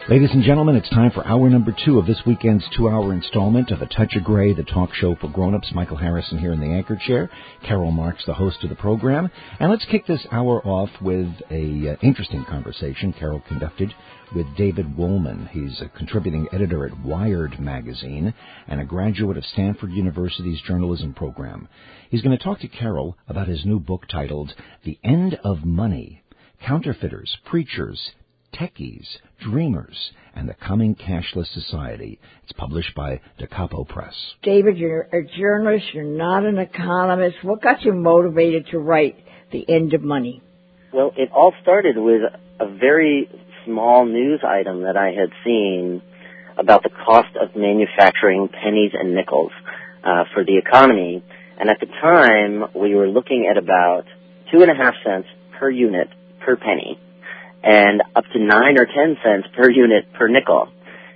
Ladies and gentlemen, it's time for hour number 2 of this weekend's 2-hour installment of A Touch of Grey, the talk show for grown-ups. Michael Harrison here in the anchor chair. Carol Marks, the host of the program. And let's kick this hour off with a interesting conversation Carol conducted with David Wolman. He's a contributing editor at Wired magazine and a graduate of Stanford University's journalism program. He's going to talk to Carol about his new book titled The End of Money: Counterfeiters, Preachers, Techies, Dreamers, and the Coming Cashless Society. It's published by Da Capo Press. David, you're a journalist. You're not an economist. What got you motivated to write The End of Money? Well, it all started with a very small news item that I had seen about the cost of manufacturing pennies and nickels for the economy. And at the time, we were looking at about 2.5 cents per unit per penny, and up to 9 or 10 cents per unit per nickel.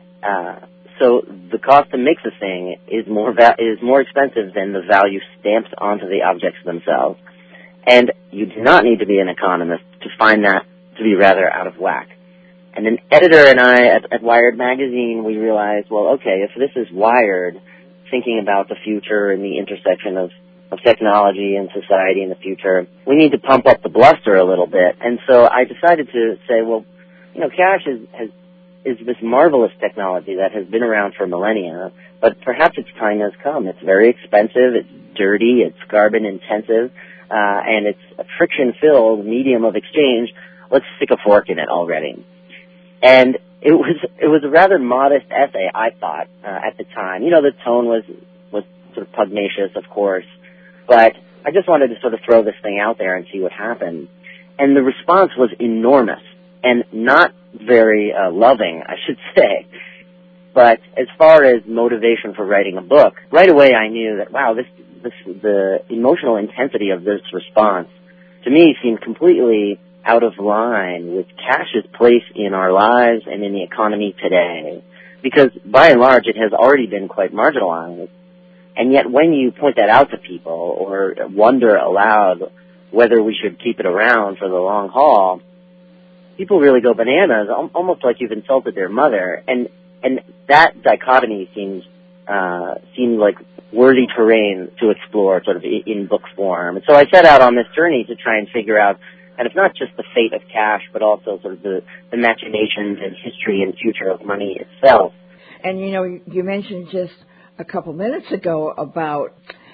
So the cost to make the thing is more expensive than the value stamped onto the objects themselves. And you do not need to be an economist to find that to be rather out of whack. And an editor and I at Wired magazine, we realized, well, okay, if this is Wired, thinking about the future and the intersection of technology and society in the future, we need to pump up the bluster a little bit. And so I decided to say, well, cash is this marvelous technology that has been around for millennia, but perhaps its time has come. It's very expensive, it's dirty, it's carbon intensive, and it's a friction-filled medium of exchange. Let's stick a fork in it already. And it was a rather modest essay, I thought, at the time. The tone was sort of pugnacious, of course, but I just wanted to sort of throw this thing out there and see what happened. And the response was enormous and not very loving, I should say. But as far as motivation for writing a book, right away I knew that, wow, the emotional intensity of this response to me seemed completely out of line with cash's place in our lives and in the economy today. Because by and large it has already been quite marginalized. And yet when you point that out to people or wonder aloud whether we should keep it around for the long haul, people really go bananas, almost like you've insulted their mother. And that dichotomy seemed like worthy terrain to explore sort of in book form. And so I set out on this journey to try and figure out, and it's not just the fate of cash, but also sort of the machinations and history and future of money itself. And, you mentioned just a couple minutes ago about,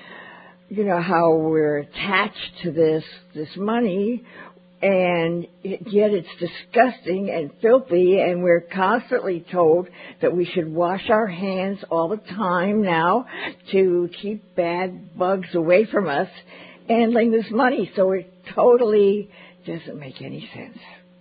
how we're attached to this money, and yet it's disgusting and filthy, and we're constantly told that we should wash our hands all the time now to keep bad bugs away from us handling this money. So it totally doesn't make any sense.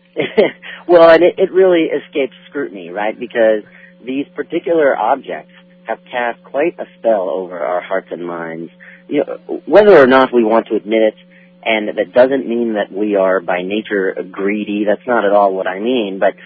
Well, and it really escapes scrutiny, right? Because these particular objects have cast quite a spell over our hearts and minds. Whether or not we want to admit it, and that doesn't mean that we are by nature greedy. That's not at all what I mean. But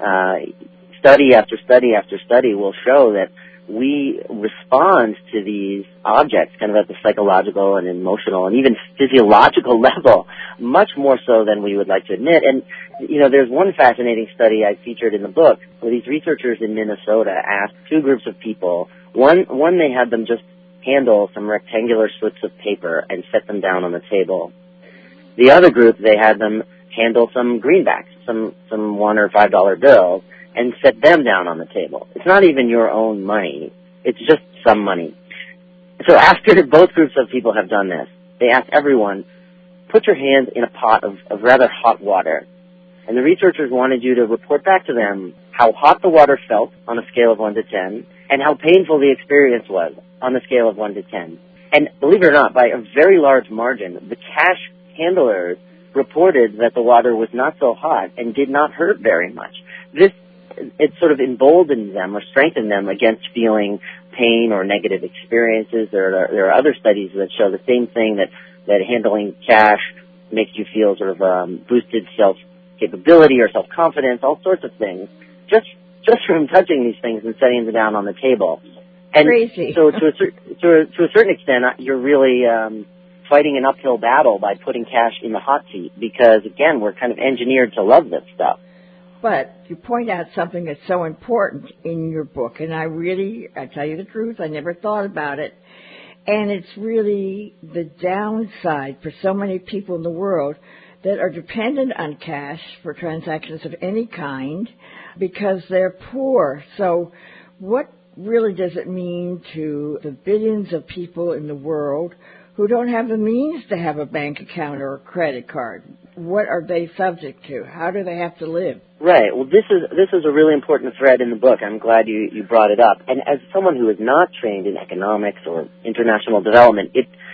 study after study after study will show that we respond to these objects kind of at the psychological and emotional and even physiological level much more so than we would like to admit. And, there's one fascinating study I featured in the book where these researchers in Minnesota asked two groups of people. One they had them just handle some rectangular slips of paper and set them down on the table. The other group, they had them handle some greenbacks, some $1 or $5 bills, and set them down on the table. It's not even your own money. It's just some money. So after both groups of people have done this, they ask everyone, put your hands in a pot of rather hot water. And the researchers wanted you to report back to them how hot the water felt on a scale of 1 to 10 and how painful the experience was on a scale of 1 to 10. And believe it or not, by a very large margin, the cash handlers reported that the water was not so hot and did not hurt very much. It sort of emboldened them or strengthened them against feeling pain or negative experiences. There are other studies that show the same thing, that handling cash makes you feel sort of boosted self-capability or self-confidence, all sorts of things, just from touching these things and setting them down on the table. And crazy. So to a certain extent, you're really fighting an uphill battle by putting cash in the hot seat because, again, we're kind of engineered to love this stuff. But you point out something that's so important in your book, and I tell you the truth, I never thought about it. And it's really the downside for so many people in the world that are dependent on cash for transactions of any kind because they're poor. So what really does it mean to the billions of people in the world who don't have the means to have a bank account or a credit card? What are they subject to? How do they have to live? Right. Well, this is a really important thread in the book. I'm glad you brought it up. And as someone who is not trained in economics or international development,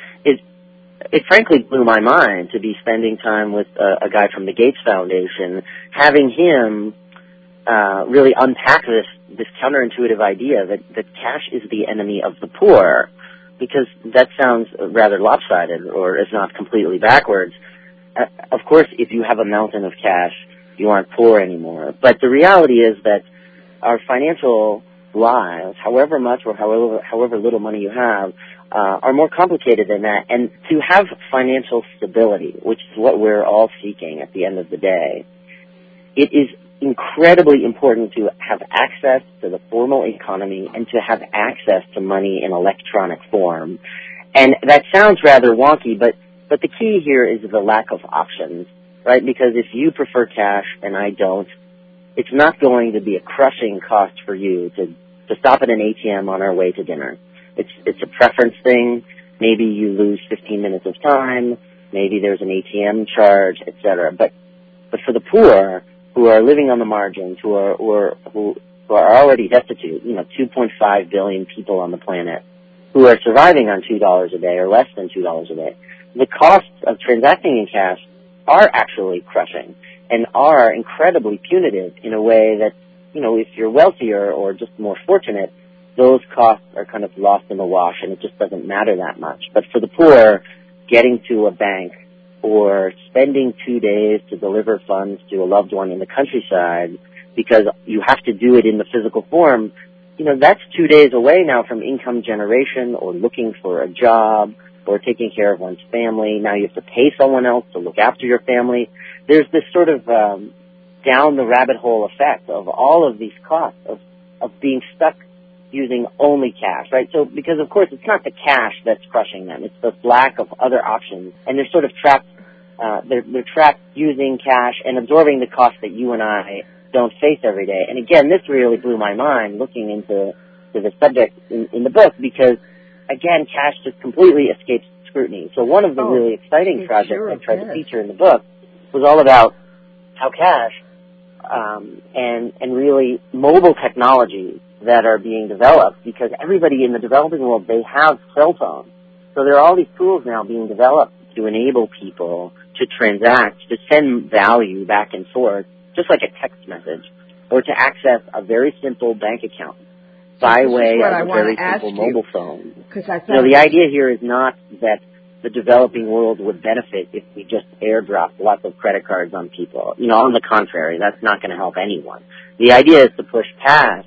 it frankly blew my mind to be spending time with a guy from the Gates Foundation, having him really unpack this counterintuitive idea that cash is the enemy of the poor, because that sounds rather lopsided, or if not completely backwards. Of course, if you have a mountain of cash, you aren't poor anymore. But the reality is that our financial lives, however much or however little money you have, are more complicated than that. And to have financial stability, which is what we're all seeking at the end of the day, it is incredibly important to have access to the formal economy and to have access to money in electronic form. And that sounds rather wonky, but the key here is the lack of options, right? Because if you prefer cash and I don't, it's not going to be a crushing cost for you to stop at an ATM on our way to dinner. It's a preference thing. Maybe you lose 15 minutes of time. Maybe there's an ATM charge, etc. But for the poor who are living on the margins, who are already destitute, 2.5 billion people on the planet who are surviving on $2 a day or less than $2 a day, the costs of transacting in cash are actually crushing and are incredibly punitive in a way that, if you're wealthier or just more fortunate, those costs are kind of lost in the wash and it just doesn't matter that much. But for the poor, getting to a bank or spending 2 days to deliver funds to a loved one in the countryside because you have to do it in the physical form, that's 2 days away now from income generation or looking for a job or taking care of one's family. Now you have to pay someone else to look after your family. There's this sort of down the rabbit hole effect of all of these costs of being stuck using only cash, right? So, because of course it's not the cash that's crushing them, it's the lack of other options, and they're sort of trapped. They're trapped using cash and absorbing the costs that you and I don't face every day. And again, this really blew my mind looking into the subject in the book, because again, cash just completely escapes scrutiny. So one of the really exciting projects I tried to feature in the book was all about how cash and really mobile technologies that are being developed, because everybody in the developing world, they have cell phones. So there are all these tools now being developed to enable people to transact, to send value back and forth, just like a text message, or to access a very simple bank account by way of a very simple mobile phone. The idea here is not that the developing world would benefit if we just airdrop lots of credit cards on people. On the contrary, that's not going to help anyone. The idea is to push past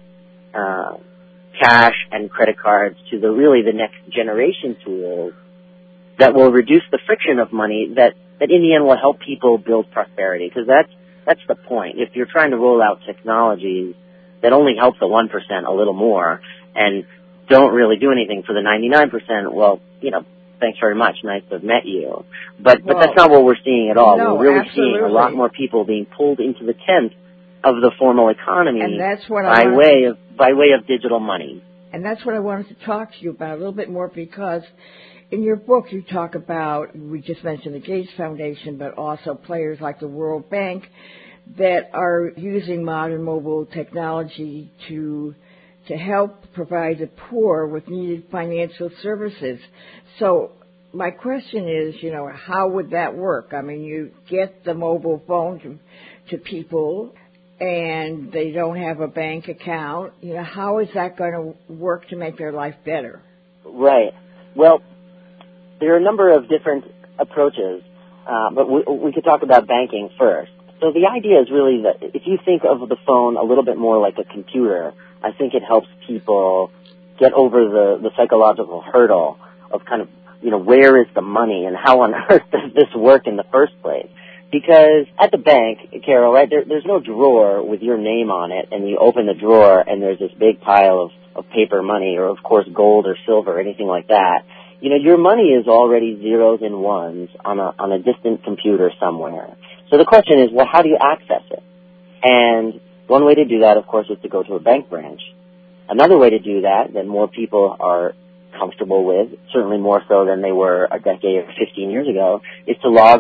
cash and credit cards to the next generation tools that will reduce the friction of money that in the end will help people build prosperity. Because that's the point. If you're trying to roll out technologies that only help the 1% a little more and don't really do anything for the 99%, well, thanks very much. Nice to have met you. But that's not what we're seeing at all. No, we're really absolutely. seeing a lot more people being pulled into the tent of the formal economy and that's what by way of digital money. And that's what I wanted to talk to you about a little bit more, because in your book you talk about, we just mentioned the Gates Foundation, but also players like the World Bank that are using modern mobile technology to help provide the poor with needed financial services. So my question is, how would that work? I mean, you get the mobile phone to people and they don't have a bank account. How is that going to work to make their life better? Right. Well, there are a number of different approaches, but we could talk about banking first. So the idea is really that if you think of the phone a little bit more like a computer, I think it helps people get over the psychological hurdle of kind of, where is the money and how on earth does this work in the first place? Because at the bank, Carol, right, there's no drawer with your name on it, and you open the drawer and there's this big pile of paper money, or of course gold or silver, anything like that. You know, your money is already zeros and ones on a distant computer somewhere. So the question is, well, how do you access it? And one way to do that, of course, is to go to a bank branch. Another way to do that more people are comfortable with, certainly more so than they were a decade or 15 years ago, is to log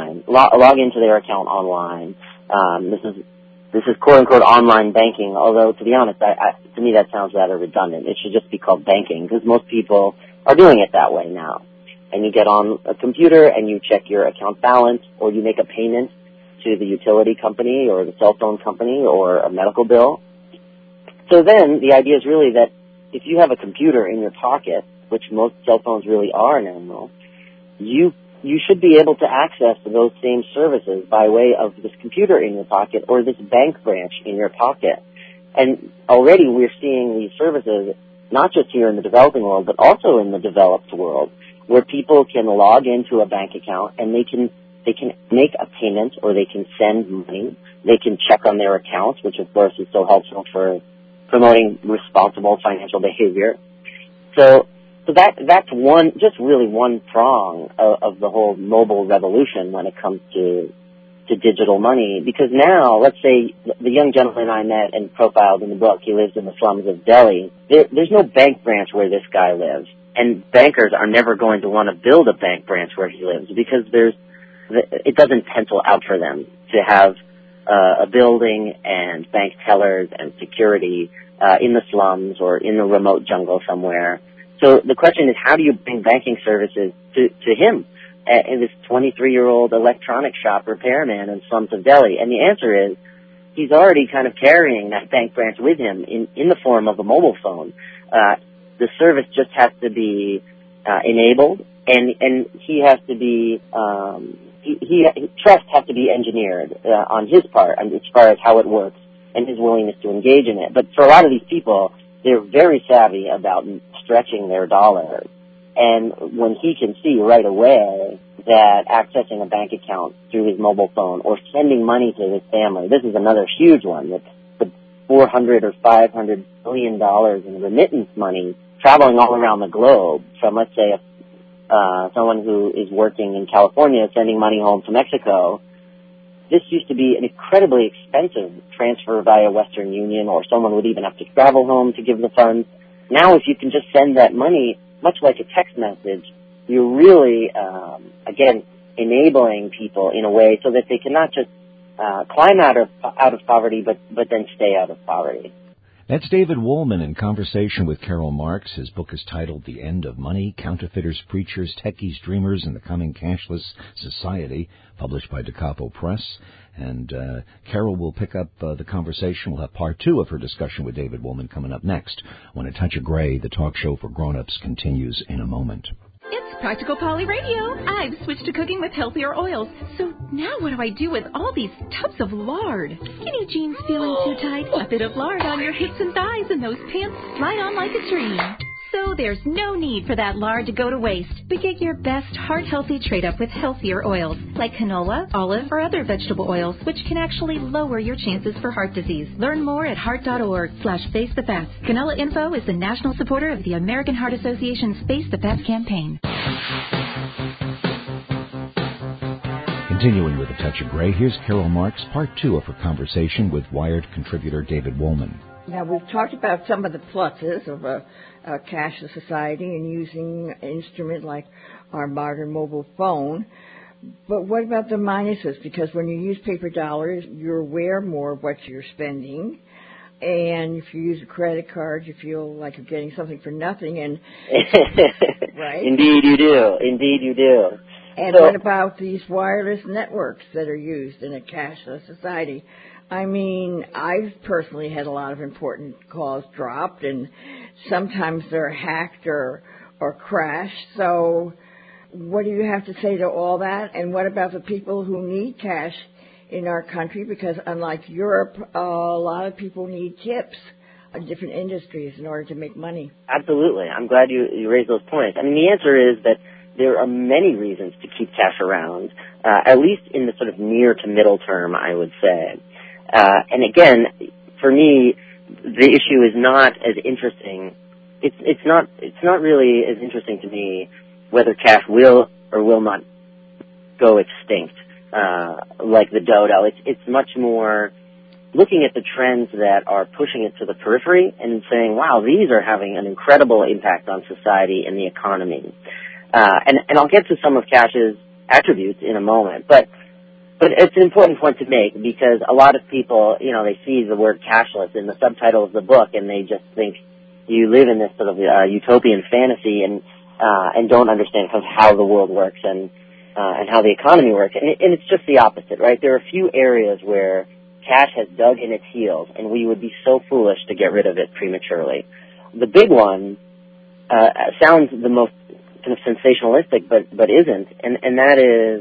into their account online. This is quote unquote online banking, although to be honest, to me that sounds rather redundant. It should just be called banking, because most people are doing it that way now. And you get on a computer and you check your account balance, or you make a payment to the utility company or the cell phone company or a medical bill. So then the idea is really that if you have a computer in your pocket, which most cell phones really are now, you should be able to access those same services by way of this computer in your pocket or this bank branch in your pocket. And already we're seeing these services not just here in the developing world, but also in the developed world, where people can log into a bank account and they can make a payment, or they can send money. They can check on their accounts, which of course is so helpful for promoting responsible financial behavior. So that's really one prong of the whole mobile revolution when it comes to digital money. Because now, let's say the young gentleman I met and profiled in the book, he lives in the slums of Delhi. There's no bank branch where this guy lives, and bankers are never going to want to build a bank branch where he lives, because it doesn't pencil out for them to have a building and bank tellers and security in the slums or in the remote jungle somewhere. So the question is, how do you bring banking services to him, this 23-year-old electronic shop repairman in slums of Delhi? And the answer is, he's already kind of carrying that bank branch with him in the form of a mobile phone. The service just has to be enabled, and he has to be trust has to be engineered on his part as far as how it works and his willingness to engage in it. But for a lot of these people, they're very savvy about stretching their dollars. And when he can see right away that accessing a bank account through his mobile phone or sending money to his family, this is another huge one, the $400 or $500 billion in remittance money traveling all around the globe from, let's say, someone who is working in California sending money home to Mexico. This used to be an incredibly expensive transfer via Western Union, or someone would even have to travel home to give the funds. Now, if you can just send that money, much like a text message, you're really, again, enabling people in a way so that they can not just climb out of poverty, but then stay out of poverty. That's David Wolman in conversation with Karol Marx. His book is titled The End of Money, Counterfeiters, Preachers, Techies, Dreamers, and the Coming Cashless Society, published by Da Capo Press. And Carol will pick up the conversation. We'll have part 2 of her discussion with David Wolman coming up next, when A Touch of Gray, the talk show for grown-ups, continues in a moment. It's Practical Polly Radio. I've switched to cooking with healthier oils. So now what do I do with all these tubs of lard? Skinny jeans feeling too tight? A bit of lard on your hips and thighs, and those pants slide on like a dream. So there's no need for that lard to go to waste. But get your best heart-healthy trade-up with healthier oils, like canola, olive, or other vegetable oils, which can actually lower your chances for heart disease. Learn more at heart.org/FaceTheFats. Canola Info is the national supporter of the American Heart Association's Face the Fats campaign. Continuing with A Touch of Gray, here's Karol Marx, part 2 of her conversation with Wired contributor David Wolman. Now, we've talked about some of the pluses of a cashless society and using an instrument like our modern mobile phone. But what about the minuses? Because when you use paper dollars, you're aware more of what you're spending. And if you use a credit card, you feel like you're getting something for nothing. And right? Indeed you do. Indeed you do. And what about these wireless networks that are used in a cashless society? I mean, I've personally had a lot of important calls dropped, and sometimes they're hacked or crashed. So what do you have to say to all that? And what about the people who need cash in our country? Because unlike Europe, a lot of people need tips in different industries in order to make money. Absolutely. I'm glad you raised those points. I mean, the answer is that there are many reasons to keep cash around. at least in the sort of near to middle term, I would say. And again, for me, the issue is not as interesting. It's not really as interesting to me whether cash will or will not go extinct, like the dodo. It's much more looking at the trends that are pushing it to the periphery and saying, wow, these are having an incredible impact on society and the economy. And I'll get to some of cash's attributes in a moment, but it's an important point to make because a lot of people, they see the word cashless in the subtitle of the book and they just think you live in this sort of utopian fantasy and don't understand how the world works and how the economy works. And it's just the opposite, right? There are a few areas where cash has dug in its heels, and we would be so foolish to get rid of it prematurely. The big one sounds the most kind of sensationalistic, but isn't, and that is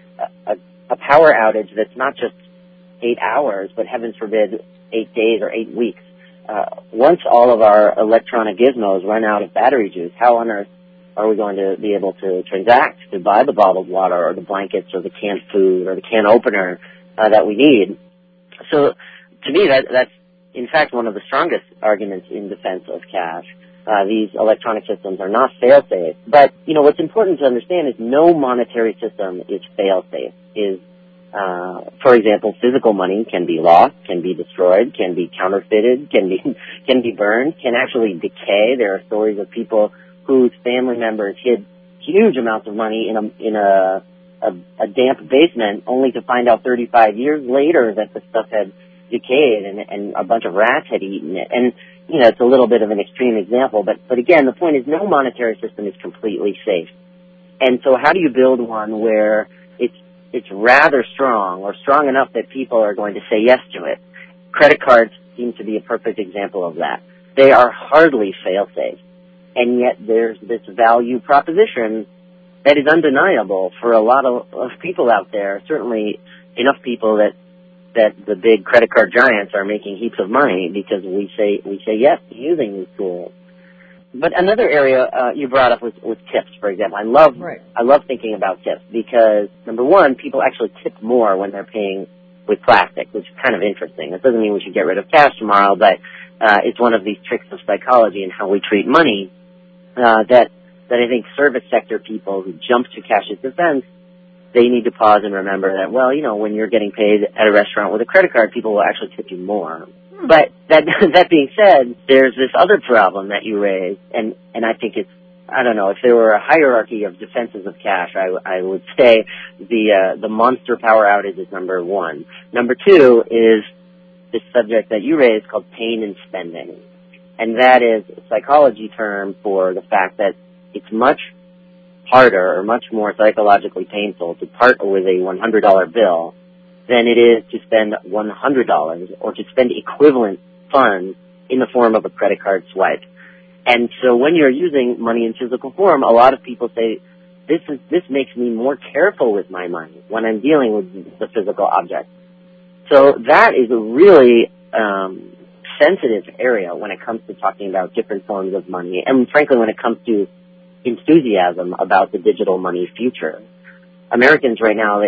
a power outage that's not just 8 hours, but heavens forbid 8 days or 8 weeks. Once all of our electronic gizmos run out of battery juice, how on earth are we going to be able to transact, to buy the bottled water or the blankets or the canned food or the can opener that we need? So to me, that's in fact one of the strongest arguments in defense of cash. These electronic systems are not fail-safe. But, what's important to understand is no monetary system is fail-safe. For example, physical money can be lost, can be destroyed, can be counterfeited, can be burned, can actually decay. There are stories of people whose family members hid huge amounts of money in a damp basement only to find out 35 years later that the stuff had decayed and a bunch of rats had eaten it. And, it's a little bit of an extreme example, but again, the point is no monetary system is completely safe. And so how do you build one where it's rather strong or strong enough that people are going to say yes to it? Credit cards seem to be a perfect example of that. They are hardly fail-safe. And yet there's this value proposition that is undeniable for a lot of people out there, certainly enough people that the big credit card giants are making heaps of money because we say yes to using these tools. But another area you brought up was tips, for example. I love thinking about tips because, number one, people actually tip more when they're paying with plastic, which is kind of interesting. That doesn't mean we should get rid of cash tomorrow, but it's one of these tricks of psychology and how we treat money that I think service sector people who jump to cash's defense, they need to pause and remember that, when you're getting paid at a restaurant with a credit card, people will actually tip you more. But that being said, there's this other problem that you raised, and I think I don't know, if there were a hierarchy of defenses of cash, I would say the monster power outage is number one. Number two is this subject that you raised called pain and spending. And that is a psychology term for the fact that it's much harder or much more psychologically painful to part with a $100 bill than it is to spend $100 or to spend equivalent funds in the form of a credit card swipe. And so when you're using money in physical form, a lot of people say, this makes me more careful with my money when I'm dealing with the physical object. So that is a really sensitive area when it comes to talking about different forms of money, and frankly when it comes to enthusiasm about the digital money future. Americans right now,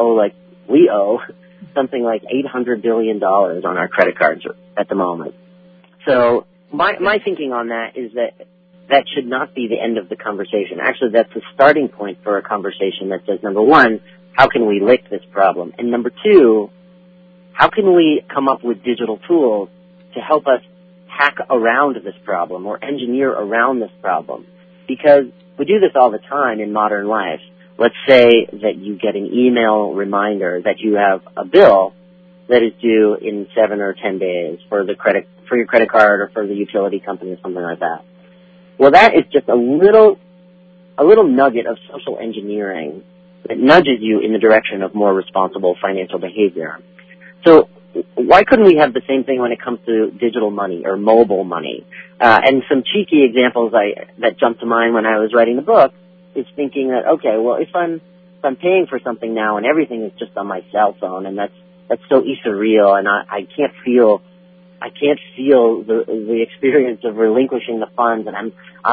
we owe something like $800 billion on our credit cards at the moment. So my thinking on that is that should not be the end of the conversation. Actually, that's the starting point for a conversation that says, number one, how can we lick this problem? And number two, how can we come up with digital tools to help us hack around this problem or engineer around this problem? Because we do this all the time in modern life. Let's say that you get an email reminder that you have a bill that is due in 7 or 10 days for your credit card or for the utility company or something like that. Well, that is just a little nugget of social engineering that nudges you in the direction of more responsible financial behavior. So why couldn't we have the same thing when it comes to digital money or mobile money? And some cheeky examples that jumped to mind when I was writing the book is thinking that, okay, well, if I'm paying for something now and everything is just on my cell phone, and that's so ethereal, and I can't feel the experience of relinquishing the funds, and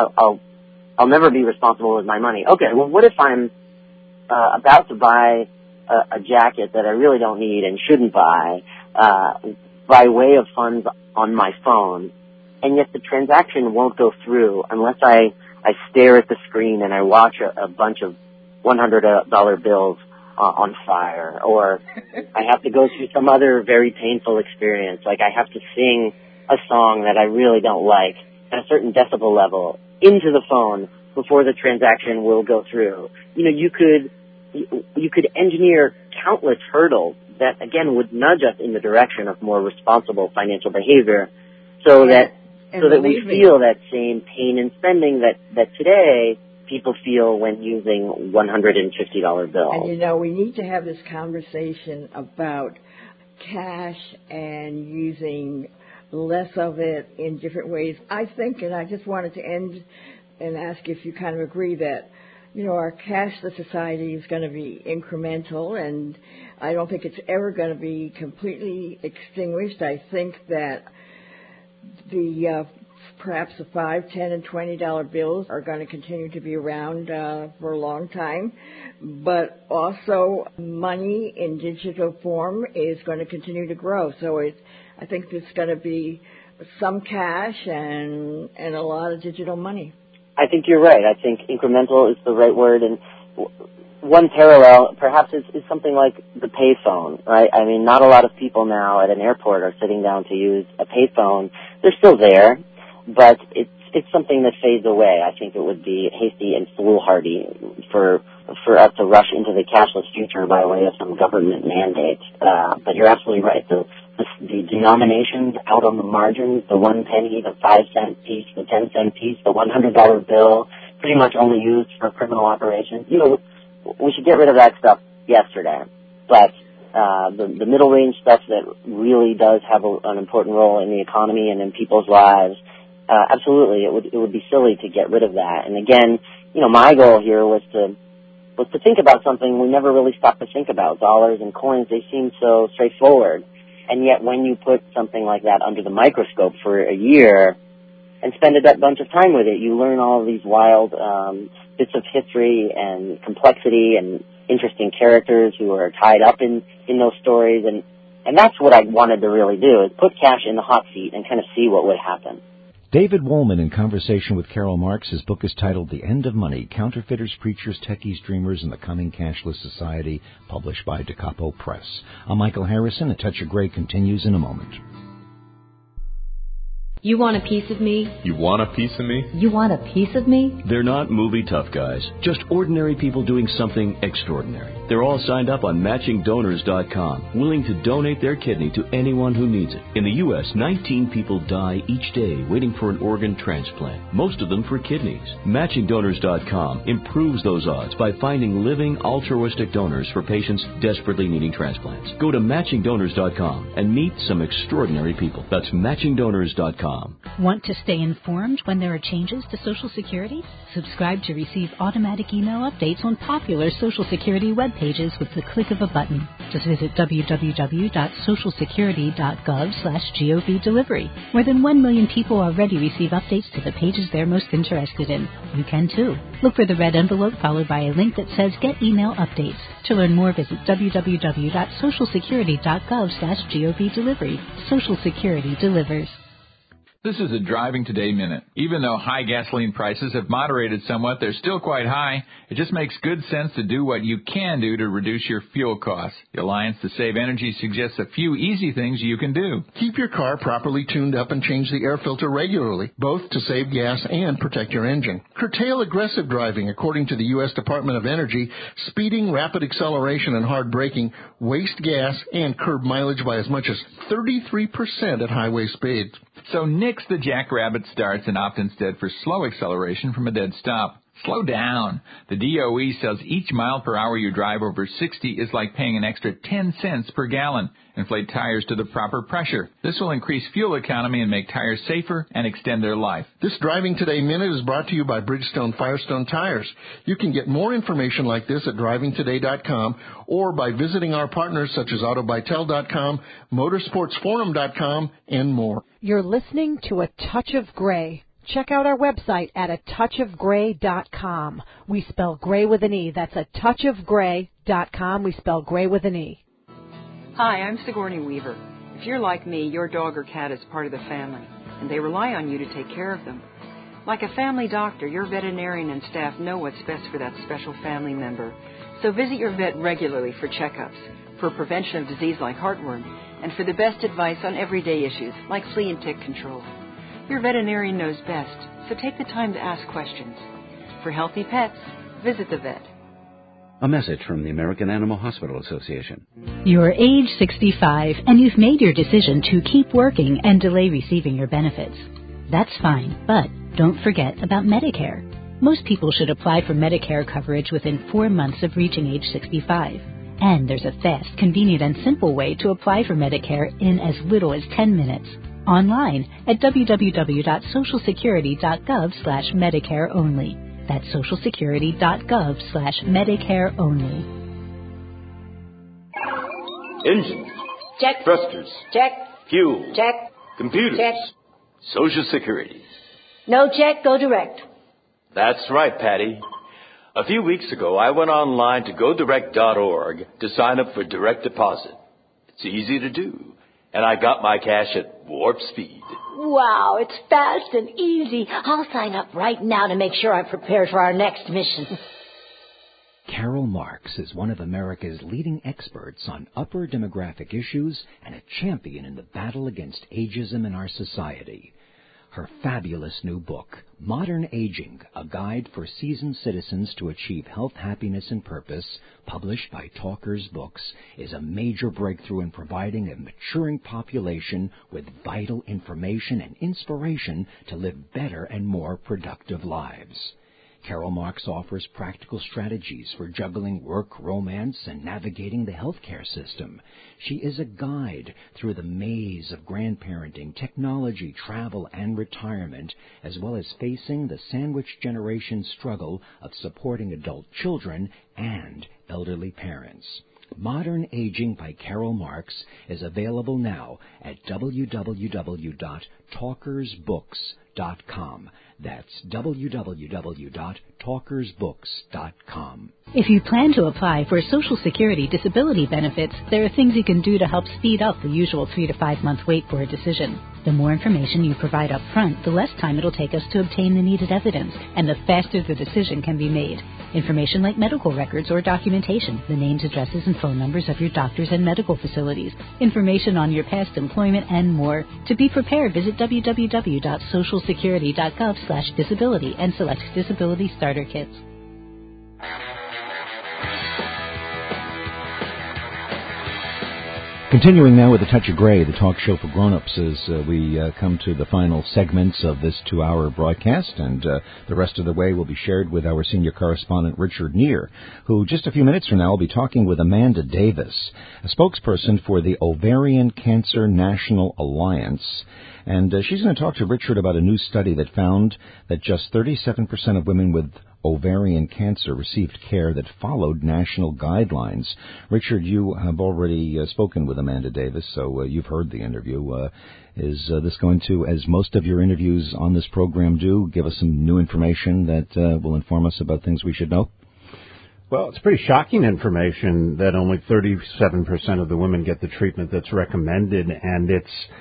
I'll never be responsible with my money. Okay, well, what if I'm about to buy a jacket that I really don't need and shouldn't buy by way of funds on my phone, and yet the transaction won't go through unless I stare at the screen and I watch a bunch of $100 bills on fire, or I have to go through some other very painful experience, like I have to sing a song that I really don't like at a certain decibel level into the phone before the transaction will go through. You know, you could engineer countless hurdles that, again, would nudge us in the direction of more responsible financial behavior so that we feel that same pain in spending that today people feel when using $150 bills. And, you know, we need to have this conversation about cash and using less of it in different ways. I think, and I just wanted to end and ask if you kind of agree that, you know, our cashless society is going to be incremental, and I don't think it's ever going to be completely extinguished. I think that the perhaps the $5, $10, and $20 bills are going to continue to be around for a long time, but also money in digital form is going to continue to grow. So I think there's going to be some cash and a lot of digital money. I think you're right. I think incremental is the right word, and one parallel perhaps is something like the payphone, right? I mean, not a lot of people now at an airport are sitting down to use a payphone. They're still there, but it's something that fades away. I think it would be hasty and foolhardy for us to rush into the cashless future by way of some government mandate. But you're absolutely right. The denominations out on the margins, the 1 penny, the 5-cent piece, the 10-cent piece, the $100 bill, pretty much only used for criminal operations. You know, we should get rid of that stuff yesterday. But the middle range stuff that really does have an important role in the economy and in people's lives, absolutely, it would be silly to get rid of that. And again, you know, my goal here was to think about something we never really stopped to think about. Dollars and coins, they seem so straightforward. And yet when you put something like that under the microscope for a year and spend a bunch of time with it, you learn all of these wild bits of history and complexity and interesting characters who are tied up in those stories. And that's what I wanted to really do, is put cash in the hot seat and kind of see what would happen. David Wolman in conversation with Carol Marks. His book is titled The End of Money, Counterfeiters, Preachers, Techies, Dreamers, and the Coming Cashless Society, published by Da Capo Press. I'm Michael Harrison. A Touch of Gray continues in a moment. You want a piece of me? You want a piece of me? You want a piece of me? They're not movie tough guys, just ordinary people doing something extraordinary. They're all signed up on MatchingDonors.com, willing to donate their kidney to anyone who needs it. In the U.S., 19 people die each day waiting for an organ transplant, most of them for kidneys. MatchingDonors.com improves those odds by finding living altruistic donors for patients desperately needing transplants. Go to MatchingDonors.com and meet some extraordinary people. That's MatchingDonors.com. Want to stay informed when there are changes to Social Security? Subscribe to receive automatic email updates on popular Social Security web pages with the click of a button. Just visit www.socialsecurity.gov/GOV delivery. More than 1 million people already receive updates to the pages they're most interested in. You can too. Look for the red envelope followed by a link that says Get Email Updates. To learn more, visit www.socialsecurity.gov/GOV delivery. Social Security delivers. This is a Driving Today Minute. Even though high gasoline prices have moderated somewhat, they're still quite high. It just makes good sense to do what you can do to reduce your fuel costs. The Alliance to Save Energy suggests a few easy things you can do. Keep your car properly tuned up and change the air filter regularly, both to save gas and protect your engine. Curtail aggressive driving. According to the U.S. Department of Energy, speeding, rapid acceleration, and hard braking waste gas and curb mileage by as much as 33% at highway speeds. So nix the jackrabbit starts and opt instead for slow acceleration from a dead stop. Slow down. The DOE says each mile per hour you drive over 60 is like paying an extra 10 cents per gallon. Inflate tires to the proper pressure. This will increase fuel economy and make tires safer and extend their life. This Driving Today Minute is brought to you by Bridgestone Firestone Tires. You can get more information like this at drivingtoday.com or by visiting our partners such as autobytel.com, motorsportsforum.com, and more. You're listening to A Touch of Gray. Check out our website at atouchofgray.com. We spell gray with an E. That's atouchofgray.com. socialsecurity.com. We spell gray with an E. Hi, I'm Sigourney Weaver. If you're like me, your dog or cat is part of the family, and they rely on you to take care of them. Like a family doctor, your veterinarian and staff know what's best for that special family member. So visit your vet regularly for checkups, for prevention of disease like heartworm, and for the best advice on everyday issues like flea and tick control. Your veterinarian knows best, so take the time to ask questions. For healthy pets, visit the vet. A message from the American Animal Hospital Association. You're age 65 and you've made your decision to keep working and delay receiving your benefits. That's fine, but don't forget about Medicare. Most people should apply for Medicare coverage within 4 months of reaching age 65. And there's a fast, convenient, and simple way to apply for Medicare in as little as 10 minutes. Online at www.socialsecurity.gov/Medicare only. That's socialsecurity.gov/Medicare only. Engines. Check. Thrusters. Check. Fuel. Check. Computers. Check. Social Security. No check, go direct. That's right, Patty. A few weeks ago, I went online to GoDirect.org to sign up for direct deposit. It's easy to do, and I got my cash at warp speed. Wow, it's fast and easy. I'll sign up right now to make sure I'm prepared for our next mission. Carol Marks is one of America's leading experts on upper demographic issues and a champion in the battle against ageism in our society. Her fabulous new book, Modern Aging, A Guide for Seasoned Citizens to Achieve Health, Happiness, and Purpose, published by Talkers Books, is a major breakthrough in providing a maturing population with vital information and inspiration to live better and more productive lives. Carol Marks offers practical strategies for juggling work, romance, and navigating the healthcare system. She is a guide through the maze of grandparenting, technology, travel, and retirement, as well as facing the sandwich generation struggle of supporting adult children and elderly parents. Modern Aging by Carol Marks is available now at www.talkersbooks.com. That's www.talkersbooks.com. If you plan to apply for Social Security disability benefits, there are things you can do to help speed up the usual 3 to 5 month wait for a decision. The more information you provide up front, the less time it'll take us to obtain the needed evidence, and the faster the decision can be made. Information like medical records or documentation, the names, addresses, and phone numbers of your doctors and medical facilities, information on your past employment, and more. To be prepared, visit www.socialsecurity.gov/disability and select Disability Starter Kits. Continuing now with A Touch of Gray, the talk show for grown-ups, as we come to the final segments of this 2-hour broadcast, and the rest of the way will be shared with our senior correspondent, Richard Neer, who just a few minutes from now will be talking with Amanda Davis, a spokesperson for the Ovarian Cancer National Alliance. And she's going to talk to Richard about a new study that found that just 37% of women with ovarian cancer received care that followed national guidelines. Richard, you have already spoken with Amanda Davis, so you've heard the interview. Is this going to, as most of your interviews on this program do, give us some new information that will inform us about things we should know? Well, it's pretty shocking information that only 37% of the women get the treatment that's recommended, and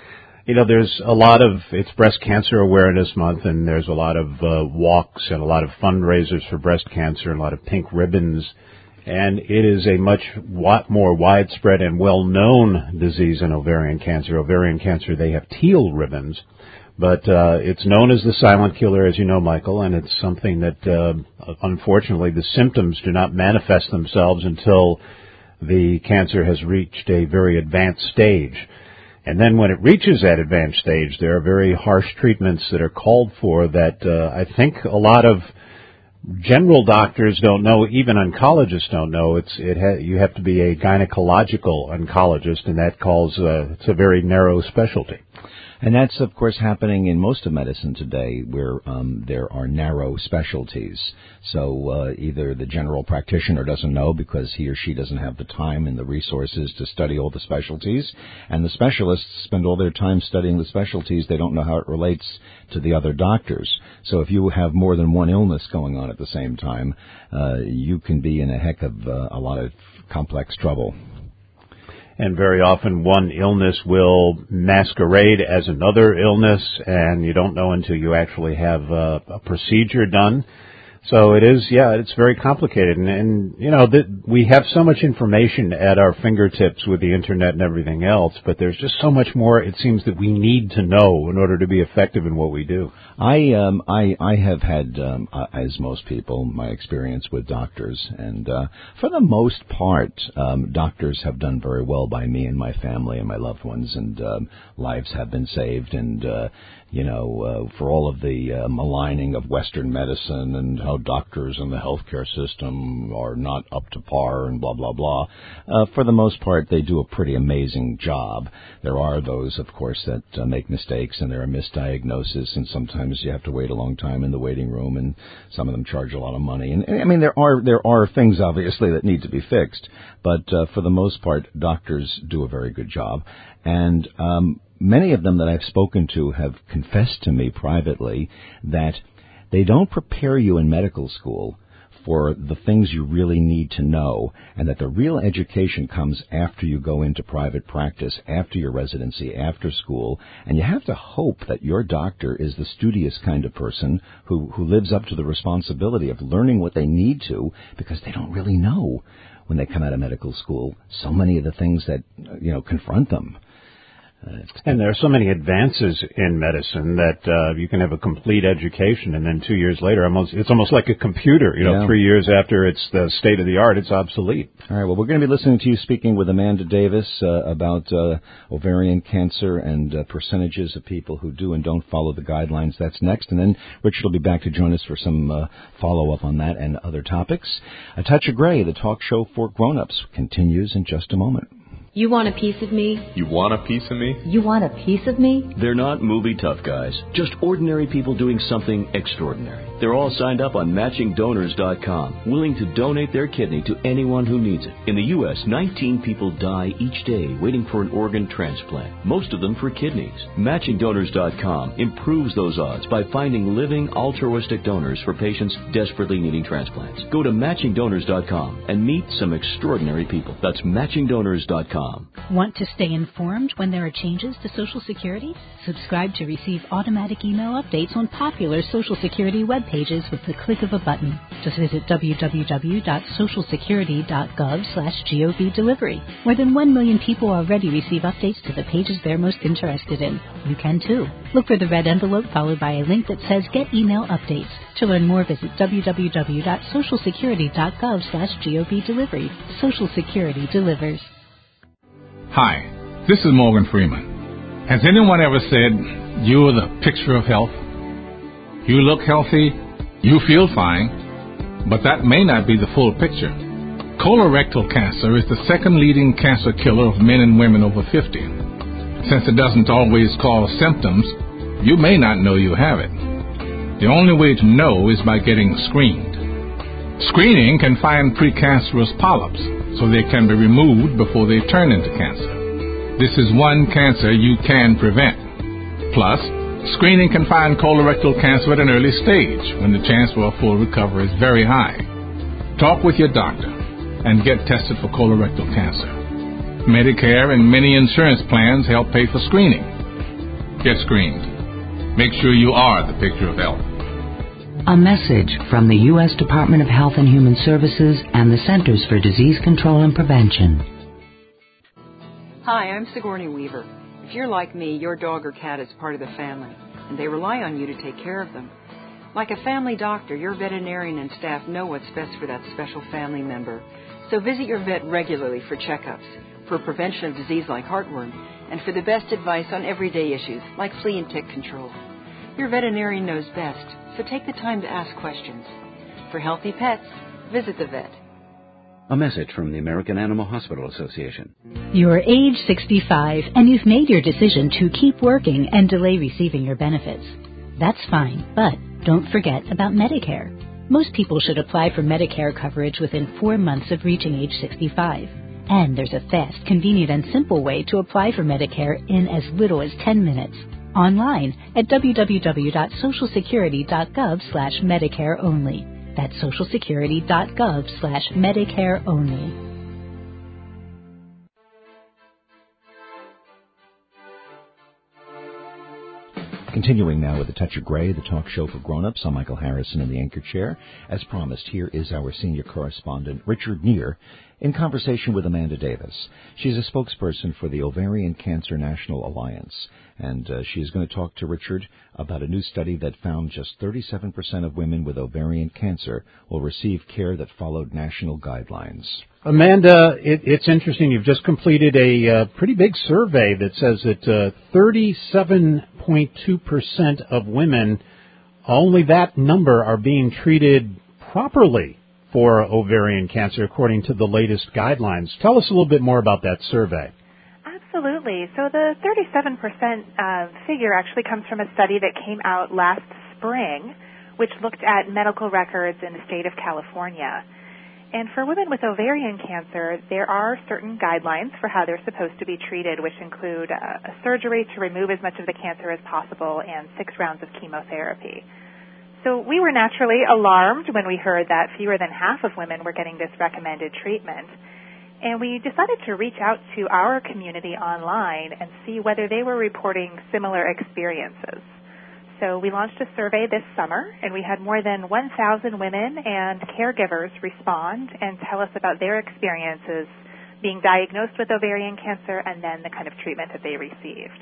it's Breast Cancer Awareness Month, and there's a lot of walks and a lot of fundraisers for breast cancer and a lot of pink ribbons. And it is a much more widespread and well-known disease than ovarian cancer. Ovarian cancer, they have teal ribbons. But it's known as the silent killer, as you know, Michael, and it's something that, unfortunately, the symptoms do not manifest themselves until the cancer has reached a very advanced stage. And then when it reaches that advanced stage, there are very harsh treatments that are called for that I think a lot of general doctors don't know, even oncologists don't know. You have to be a gynecological oncologist, and that it's a very narrow specialty. And that's, of course, happening in most of medicine today, where there are narrow specialties. So either the general practitioner doesn't know because he or she doesn't have the time and the resources to study all the specialties, and the specialists spend all their time studying the specialties. They don't know how it relates to the other doctors. So if you have more than one illness going on at the same time, you can be in a heck of a lot of complex trouble. And very often one illness will masquerade as another illness, and you don't know until you actually have a procedure done. So it is, it's very complicated. And we have so much information at our fingertips with the Internet and everything else, but there's just so much more, it seems, that we need to know in order to be effective in what we do. I have had, as most people, my experience with doctors, and for the most part, doctors have done very well by me and my family and my loved ones, and lives have been saved, and for all of the maligning of Western medicine and how doctors and the healthcare system are not up to par and blah, blah, blah, for the most part, they do a pretty amazing job. There are those, of course, that make mistakes, and there are misdiagnoses, and sometimes you have to wait a long time in the waiting room, and some of them charge a lot of money. And I mean, there are things, obviously, that need to be fixed, but for the most part, doctors do a very good job. And many of them that I've spoken to have confessed to me privately that they don't prepare you in medical school for the things you really need to know, and that the real education comes after you go into private practice, after your residency, after school, and you have to hope that your doctor is the studious kind of person who lives up to the responsibility of learning what they need to, because they don't really know when they come out of medical school so many of the things that, confront them. And there are so many advances in medicine that you can have a complete education, and then 2 years later, it's almost like a computer. 3 years after it's the state of the art, it's obsolete. All right. Well, we're going to be listening to you speaking with Amanda Davis about ovarian cancer and percentages of people who do and don't follow the guidelines. That's next, and then Richard will be back to join us for some follow-up on that and other topics. A Touch of Gray, the talk show for grown-ups, continues in just a moment. You want a piece of me? You want a piece of me? You want a piece of me? They're not movie tough guys, just ordinary people doing something extraordinary. They're all signed up on MatchingDonors.com, willing to donate their kidney to anyone who needs it. In the U.S., 19 people die each day waiting for an organ transplant, most of them for kidneys. MatchingDonors.com improves those odds by finding living altruistic donors for patients desperately needing transplants. Go to MatchingDonors.com and meet some extraordinary people. That's MatchingDonors.com. Want to stay informed when there are changes to Social Security? Subscribe to receive automatic email updates on popular Social Security web pages with the click of a button. Just visit www.socialsecurity.gov/GOV delivery. More than 1 million people already receive updates to the pages they're most interested in. You can too. Look for the red envelope followed by a link that says Get Email Updates. To learn more, visit www.socialsecurity.gov/GOV delivery. Social Security delivers. Hi, this is Morgan Freeman. Has anyone ever said, you're the picture of health? You look healthy, you feel fine, but that may not be the full picture. Colorectal cancer is the second leading cancer killer of men and women over 50. Since it doesn't always cause symptoms, you may not know you have it. The only way to know is by getting screened. Screening can find precancerous polyps, so they can be removed before they turn into cancer. This is one cancer you can prevent. Plus, screening can find colorectal cancer at an early stage when the chance for a full recovery is very high. Talk with your doctor and get tested for colorectal cancer. Medicare and many insurance plans help pay for screening. Get screened. Make sure you are the picture of health. A message from the U.S. Department of Health and Human Services and the Centers for Disease Control and Prevention. Hi, I'm Sigourney Weaver. If you're like me, your dog or cat is part of the family, and they rely on you to take care of them. Like a family doctor, your veterinarian and staff know what's best for that special family member. So visit your vet regularly for checkups, for prevention of disease like heartworm, and for the best advice on everyday issues like flea and tick control. Your veterinarian knows best, so take the time to ask questions. For healthy pets, visit the vet. A message from the American Animal Hospital Association. You're age 65 and you've made your decision to keep working and delay receiving your benefits. That's fine, but don't forget about Medicare. Most people should apply for Medicare coverage within 4 months of reaching age 65. And there's a fast, convenient, and simple way to apply for Medicare in as little as 10 minutes. Online at www.socialsecurity.gov/Medicare only. That's socialsecurity.gov/Medicare only. Continuing now with A Touch of Gray, the talk show for grown-ups. I'm Michael Harrison in the anchor chair. As promised, here is our senior correspondent, Richard Neer, in conversation with Amanda Davis. She's a spokesperson for the Ovarian Cancer National Alliance, and she is going to talk to Richard about a new study that found just 37% of women with ovarian cancer will receive care that followed national guidelines. Amanda, it's interesting. You've just completed a pretty big survey that says that 37.2% of women, only that number, are being treated properly for ovarian cancer, according to the latest guidelines. Tell us a little bit more about that survey. Absolutely. So the 37% figure actually comes from a study that came out last spring, which looked at medical records in the state of California. And for women with ovarian cancer, there are certain guidelines for how they're supposed to be treated, which include a surgery to remove as much of the cancer as possible and 6 rounds of chemotherapy. So we were naturally alarmed when we heard that fewer than half of women were getting this recommended treatment. And we decided to reach out to our community online and see whether they were reporting similar experiences. So we launched a survey this summer, and we had more than 1,000 women and caregivers respond and tell us about their experiences being diagnosed with ovarian cancer and then the kind of treatment that they received.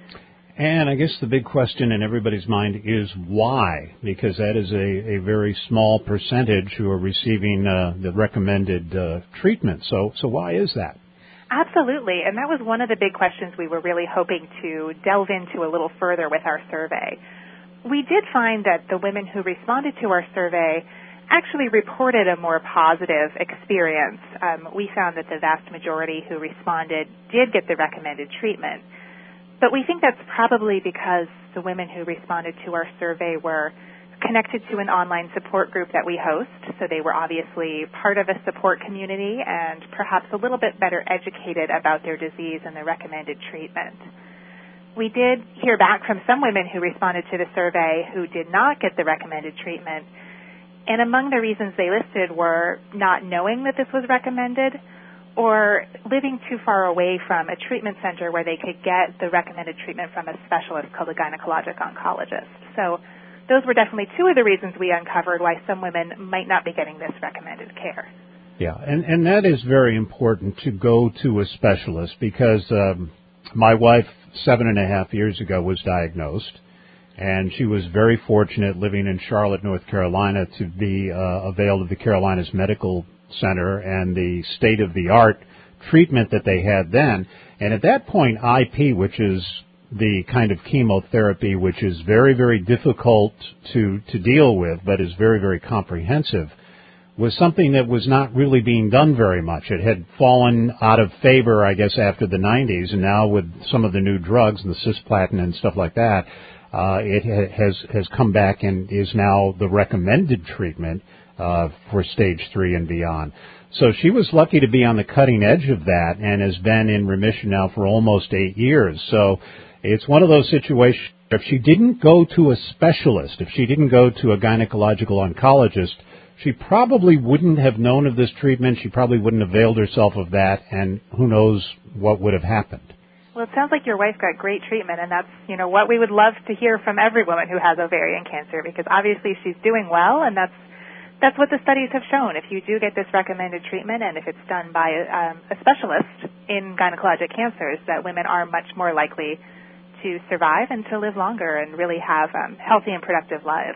And I guess the big question in everybody's mind is why, because that is a very small percentage who are receiving the recommended treatment. So why is that? Absolutely, and that was one of the big questions we were really hoping to delve into a little further with our survey. We did find that the women who responded to our survey actually reported a more positive experience. We found that the vast majority who responded did get the recommended treatment. But we think that's probably because the women who responded to our survey were connected to an online support group that we host, so they were obviously part of a support community and perhaps a little bit better educated about their disease and the recommended treatment. We did hear back from some women who responded to the survey who did not get the recommended treatment, and among the reasons they listed were not knowing that this was recommended, or living too far away from a treatment center where they could get the recommended treatment from a specialist called a gynecologic oncologist. So those were definitely two of the reasons we uncovered why some women might not be getting this recommended care. Yeah, and that is very important to go to a specialist because my wife 7.5 years ago was diagnosed, and she was very fortunate living in Charlotte, North Carolina, to be availed of the Carolinas Medical Center and the state-of-the-art treatment that they had then. And at that point, IP, which is the kind of chemotherapy which is very, very difficult to deal with, but is very, very comprehensive, was something that was not really being done very much. It had fallen out of favor, I guess, after the 90s, and now with some of the new drugs and the cisplatin and stuff like that, it has come back and is now the recommended treatment for stage 3 and beyond. So she was lucky to be on the cutting edge of that and has been in remission now for almost 8 years. So it's one of those situations, if she didn't go to a specialist, if she didn't go to a gynecological oncologist, she probably wouldn't have known of this treatment. She probably wouldn't have availed herself of that, and who knows what would have happened. Well, it sounds like your wife got great treatment, and that's, what we would love to hear from every woman who has ovarian cancer, because obviously she's doing well, and that's what the studies have shown. If you do get this recommended treatment, and if it's done by a specialist in gynecologic cancers, that women are much more likely to survive and to live longer and really have healthy and productive lives.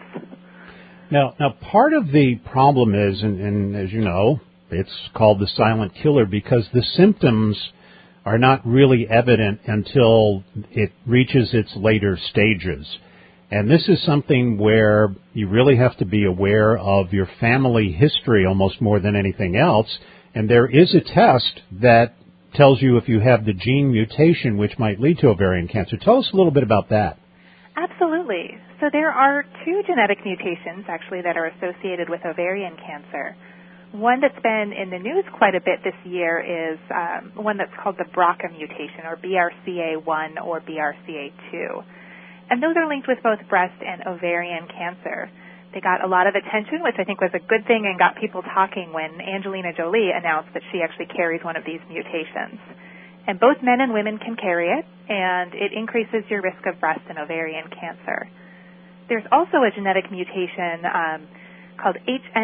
Now, part of the problem is, and as you know, it's called the silent killer because the symptoms are not really evident until it reaches its later stages. And this is something where you really have to be aware of your family history almost more than anything else And there is a test that tells you if you have the gene mutation which might lead to ovarian cancer. Tell us a little bit about that. Absolutely. So there are 2 genetic mutations, actually, that are associated with ovarian cancer. One that's been in the news quite a bit this year is one that's called the BRCA mutation, or BRCA1 or BRCA2. And those are linked with both breast and ovarian cancer. They got a lot of attention, which I think was a good thing and got people talking when Angelina Jolie announced that she actually carries one of these mutations. And both men and women can carry it, and it increases your risk of breast and ovarian cancer. There's also a genetic mutation called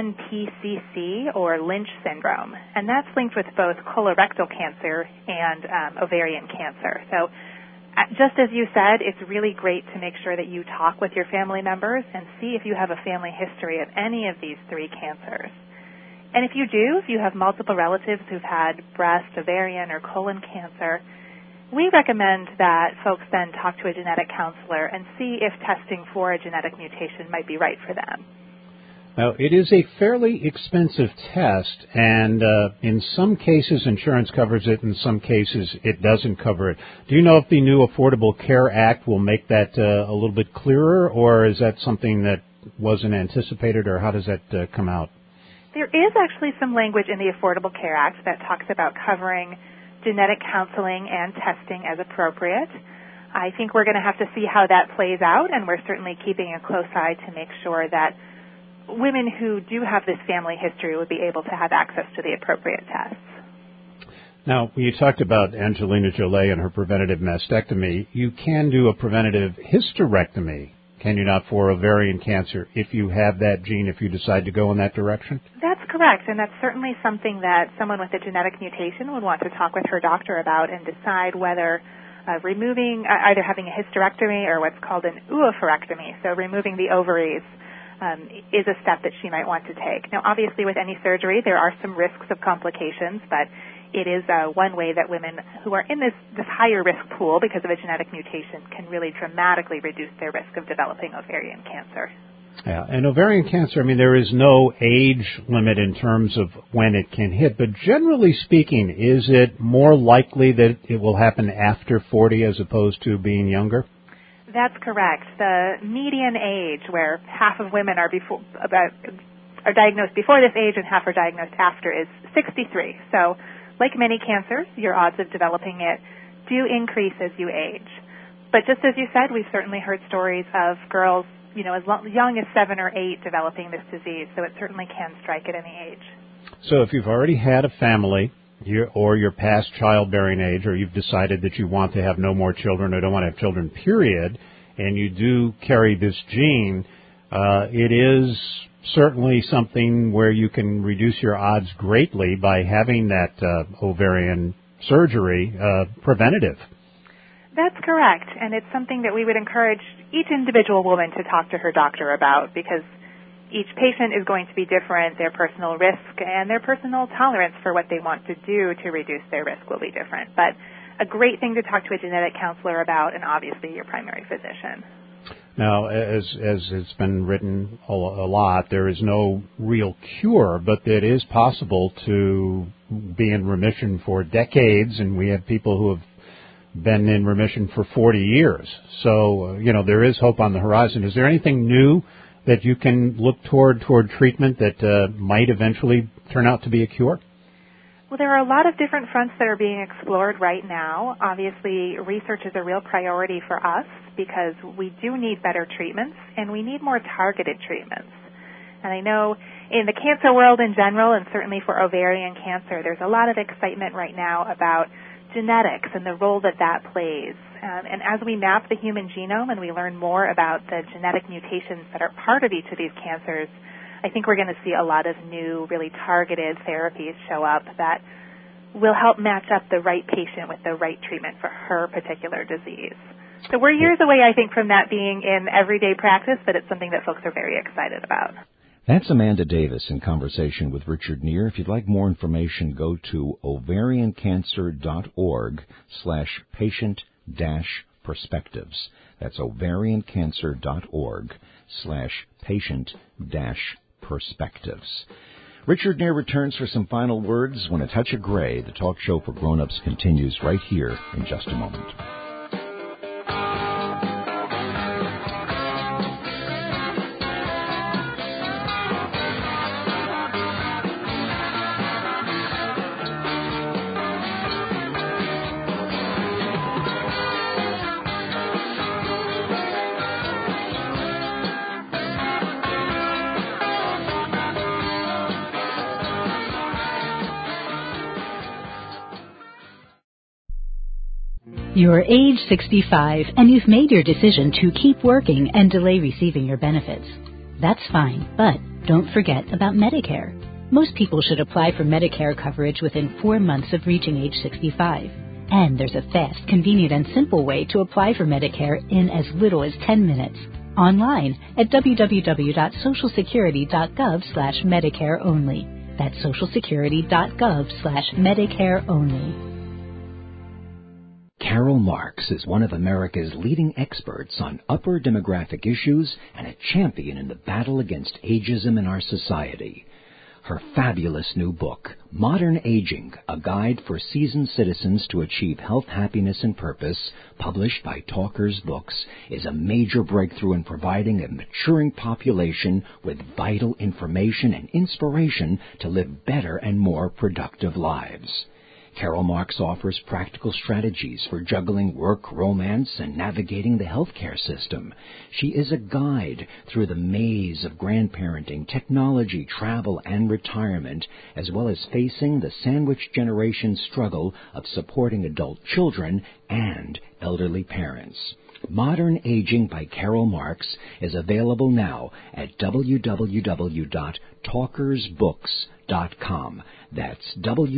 HNPCC, or Lynch syndrome, and that's linked with both colorectal cancer and ovarian cancer. So just as you said, it's really great to make sure that you talk with your family members and see if you have a family history of any of these 3 cancers. And if you do, if you have multiple relatives who've had breast, ovarian, or colon cancer, we recommend that folks then talk to a genetic counselor and see if testing for a genetic mutation might be right for them. Now, it is a fairly expensive test, and in some cases insurance covers it, in some cases it doesn't cover it. Do you know if the new Affordable Care Act will make that a little bit clearer, or is that something that wasn't anticipated, or how does that come out? There is actually some language in the Affordable Care Act that talks about covering genetic counseling and testing as appropriate. I think we're going to have to see how that plays out, and we're certainly keeping a close eye to make sure that women who do have this family history would be able to have access to the appropriate tests. Now, you talked about Angelina Jolie and her preventative mastectomy. You can do a preventative hysterectomy, can you not, for ovarian cancer if you have that gene, if you decide to go in that direction? That's correct, and that's certainly something that someone with a genetic mutation would want to talk with her doctor about and decide whether removing, either having a hysterectomy or what's called an oophorectomy, so removing the ovaries, is a step that she might want to take. Now, obviously, with any surgery, there are some risks of complications, but it is one way that women who are in this higher risk pool because of a genetic mutation can really dramatically reduce their risk of developing ovarian cancer. Yeah, and ovarian cancer, I mean, there is no age limit in terms of when it can hit, but generally speaking, is it more likely that it will happen after 40 as opposed to being younger? That's correct. The median age where half of women are diagnosed before this age and half are diagnosed after is 63. So, like many cancers, your odds of developing it do increase as you age. But just as you said, we've certainly heard stories of girls, as young as 7 or 8 developing this disease, so it certainly can strike at any age. So if you've already had a family, or you're past childbearing age, or you've decided that you want to have no more children or don't want to have children, period, and you do carry this gene, it is certainly something where you can reduce your odds greatly by having that ovarian surgery preventative. That's correct, and it's something that we would encourage each individual woman to talk to her doctor about, because each patient is going to be different. Their personal risk and their personal tolerance for what they want to do to reduce their risk will be different. But a great thing to talk to a genetic counselor about, and obviously your primary physician. Now, as it's been written a lot, there is no real cure, but it is possible to be in remission for decades, and we have people who have been in remission for 40 years. So, there is hope on the horizon. Is there anything new that you can look toward treatment that might eventually turn out to be a cure? Well, there are a lot of different fronts that are being explored right now. Obviously, research is a real priority for us because we do need better treatments and we need more targeted treatments. And I know in the cancer world in general, and certainly for ovarian cancer, there's a lot of excitement right now about genetics and the role that plays. And as we map the human genome and we learn more about the genetic mutations that are part of each of these cancers, I think we're going to see a lot of new, really targeted therapies show up that will help match up the right patient with the right treatment for her particular disease. So we're years away, I think, from that being in everyday practice, but it's something that folks are very excited about. That's Amanda Davis in conversation with Richard Neer. If you'd like more information, go to ovariancancer.org/patient-perspectives. That's ovariancancer.org/patient-perspectives. Richard Neer returns for some final words when A Touch of Gray, the talk show for grown-ups, continues right here in just a moment. You're age 65 and you've made your decision to keep working and delay receiving your benefits. That's fine, but don't forget about Medicare. Most people should apply for Medicare coverage within 4 months of reaching age 65. And there's a fast, convenient, and simple way to apply for Medicare in as little as 10 minutes. Online at www.socialsecurity.gov/Medicare only. That's socialsecurity.gov/Medicare only. Carol Marks is one of America's leading experts on upper demographic issues and a champion in the battle against ageism in our society. Her fabulous new book, Modern Aging, A Guide for Seasoned Citizens to Achieve Health, Happiness, and Purpose, published by Talkers Books, is a major breakthrough in providing a maturing population with vital information and inspiration to live better and more productive lives. Carol Marks offers practical strategies for juggling work, romance, and navigating the healthcare system. She is a guide through the maze of grandparenting, technology, travel, and retirement, as well as facing the sandwich generation struggle of supporting adult children and elderly parents. Modern Aging by Carol Marks is available now at www.talkersbooks.com. That's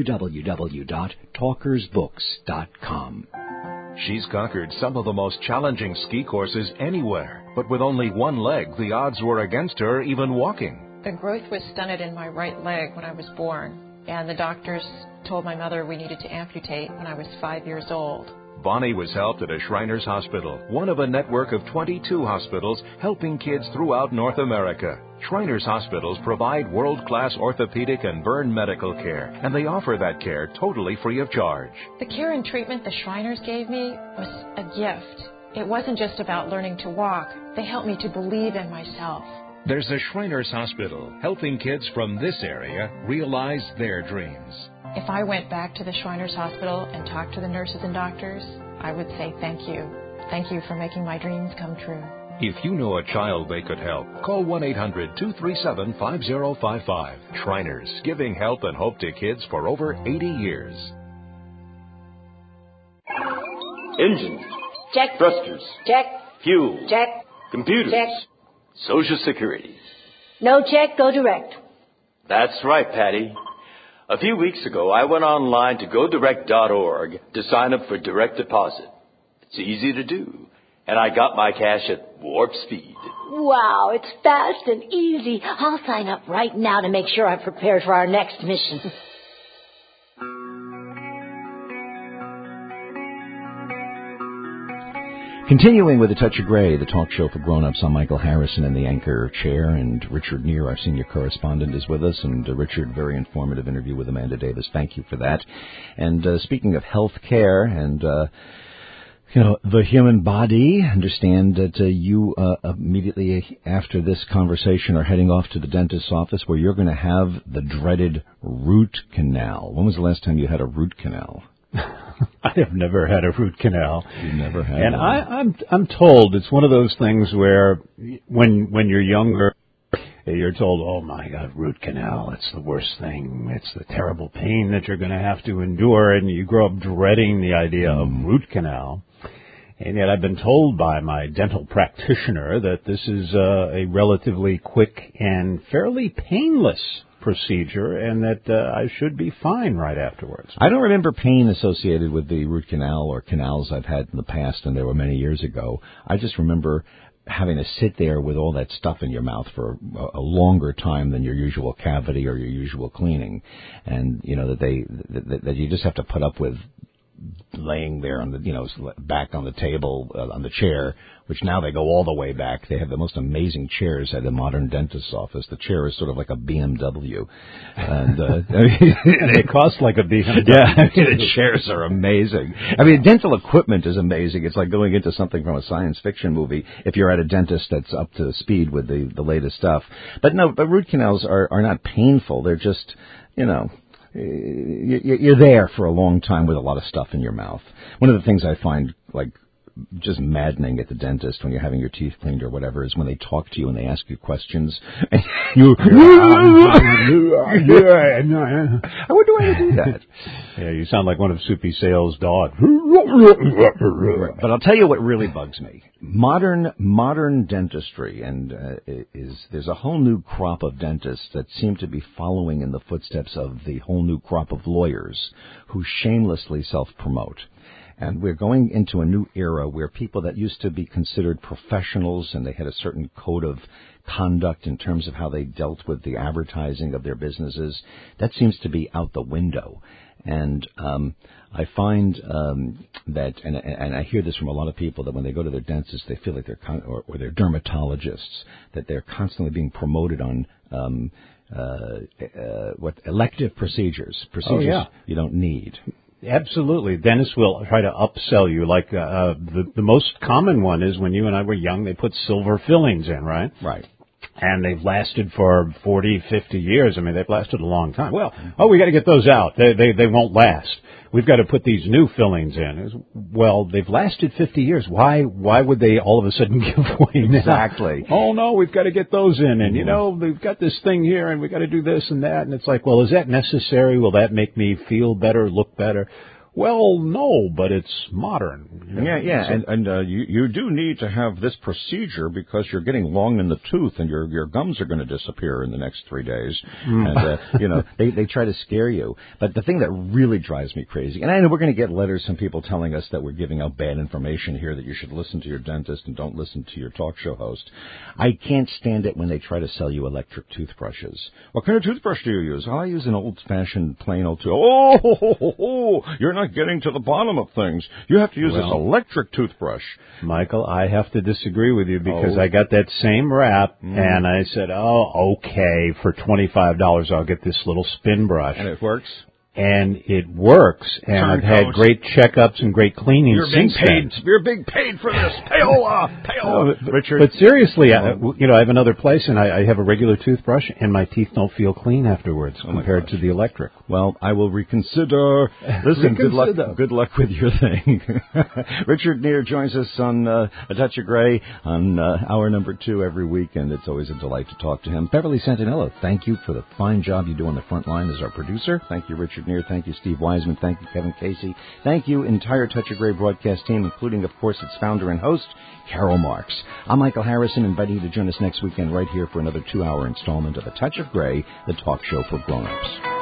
www.talkersbooks.com. She's conquered some of the most challenging ski courses anywhere, but with only one leg, the odds were against her even walking. The growth was stunted in my right leg when I was born, and the doctors told my mother we needed to amputate when I was 5 years old. Bonnie was helped at a Shriners Hospital, one of a network of 22 hospitals helping kids throughout North America. Shriners Hospitals provide world-class orthopedic and burn medical care, and they offer that care totally free of charge. The care and treatment the Shriners gave me was a gift. It wasn't just about learning to walk. They helped me to believe in myself. There's a Shriners Hospital helping kids from this area realize their dreams. If I went back to the Shriners Hospital and talked to the nurses and doctors, I would say thank you. Thank you for making my dreams come true. If you know a child they could help, call 1-800-237-5055. Shriners, giving help and hope to kids for over 80 years. Engines. Check. Thrusters. Check. Fuel. Check. Computers. Check. Social Security. No check, go direct. That's right, Patty. A few weeks ago, I went online to GoDirect.org to sign up for direct deposit. It's easy to do, and I got my cash at warp speed. Wow, it's fast and easy. I'll sign up right now to make sure I'm prepared for our next mission. Continuing with A Touch of Gray, the talk show for grown-ups, I'm Michael Harrison in the anchor chair, and Richard Neer, our senior correspondent, is with us. And Richard, very informative interview with Amanda Davis. Thank you for that. And speaking of health care and, the human body, understand that you immediately after this conversation are heading off to the dentist's office where you're going to have the dreaded root canal. When was the last time you had a root canal? I have never had a root canal. You never had. And I'm told it's one of those things where when you're younger, you're told, oh my God, root canal, it's the worst thing. It's the terrible pain that you're going to have to endure, and you grow up dreading the idea of root canal. And yet I've been told by my dental practitioner that this is a relatively quick and fairly painless procedure, and that I should be fine right afterwards. I don't remember pain associated with the root canal or canals I've had in the past, and they were many years ago. I just remember having to sit there with all that stuff in your mouth for a longer time than your usual cavity or your usual cleaning, and that you just have to put up with laying there on the, back on the table, on the chair, which now they go all the way back. They have the most amazing chairs at a modern dentist's office. The chair is sort of like a BMW. And, they cost like a BMW. Yeah, the chairs are amazing. Dental equipment is amazing. It's like going into something from a science fiction movie if you're at a dentist that's up to speed with the latest stuff. But root canals are not painful. They're just, you're there for a long time with a lot of stuff in your mouth. One of the things I find, just maddening at the dentist when you're having your teeth cleaned or whatever is when they talk to you and they ask you questions. And I wonder why they do that. Yeah, you sound like one of Soupy Sales' dogs. But I'll tell you what really bugs me. Modern dentistry, and there's a whole new crop of dentists that seem to be following in the footsteps of the whole new crop of lawyers who shamelessly self-promote. And we're going into a new era where people that used to be considered professionals and they had a certain code of conduct in terms of how they dealt with the advertising of their businesses, that seems to be out the window. And I find that, and I hear this from a lot of people, that when they go to their dentist, they feel like they're, or their dermatologists, that they're constantly being promoted on elective procedures you don't need. Absolutely. Dentists will try to upsell you. Like the most common one is when you and I were young, they put silver fillings in, right? Right. And they've lasted for 40, 50 years. They've lasted a long time. Well, we got to get those out. They won't last. We've got to put these new fillings in. Well, they've lasted 50 years. Why would they all of a sudden give away now? Exactly. Oh, no, we've got to get those in. And, we've got this thing here, and we've got to do this and that. And it's like, well, is that necessary? Will that make me feel better, look better? Well, no, but it's modern. Yeah. And you do need to have this procedure because you're getting long in the tooth and your gums are going to disappear in the next 3 days. And, they try to scare you. But the thing that really drives me crazy, and I know we're going to get letters from people telling us that we're giving out bad information here, that you should listen to your dentist and don't listen to your talk show host. I can't stand it when they try to sell you electric toothbrushes. What kind of toothbrush do you use? I use an old-fashioned, plain old toothbrush. You're not getting to the bottom of things. You have to use this electric toothbrush. Michael, I have to disagree with you because I got that same rap and I said, okay, for $25 I'll get this little spin brush. And it works? And it works, and I've had great checkups and great cleanings since then. You're being paid for this. Payola. Richard. But seriously, I have another place, and I have a regular toothbrush, and my teeth don't feel clean afterwards compared to the electric. Well, I will reconsider. Listen, good luck with your thing. Richard Neer joins us on A Touch of Gray on hour number 2 every week, and it's always a delight to talk to him. Beverly Santinello, thank you for the fine job you do on the front line as our producer. Thank you, Richard Neer. Thank you, Steve Wiseman. Thank you, Kevin Casey. Thank you, entire Touch of Gray broadcast team, including, of course, its founder and host, Carol Marks. I'm Michael Harrison, inviting you to join us next weekend right here for another 2-hour installment of A Touch of Gray, the talk show for grown-ups.